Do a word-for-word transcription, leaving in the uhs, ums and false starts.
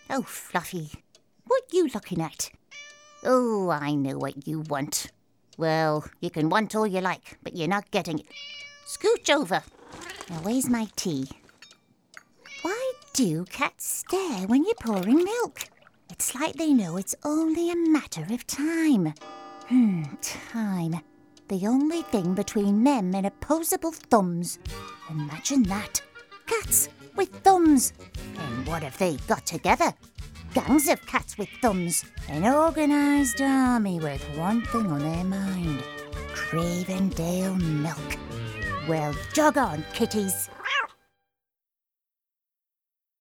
Oh, Fluffy, what you looking at? Oh, I know what you want. Well, you can want all you like, but you're not getting it. Scooch over. Now, where's my tea? Why do cats stare when you're pouring milk? It's like they know it's only a matter of time. Hmm, time. The only thing between them and opposable thumbs. Imagine that. Cats with thumbs. And what have they got together? Gangs of cats with thumbs. An organised army with one thing on their mind. Cravendale milk. Well, jog on, kitties.